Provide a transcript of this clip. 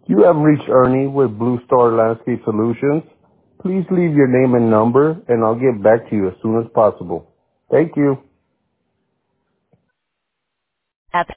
You have reached Ernie with Blue Star Landscape Solutions. Please leave your name and number, and I'll get back to you as soon as possible. Thank you.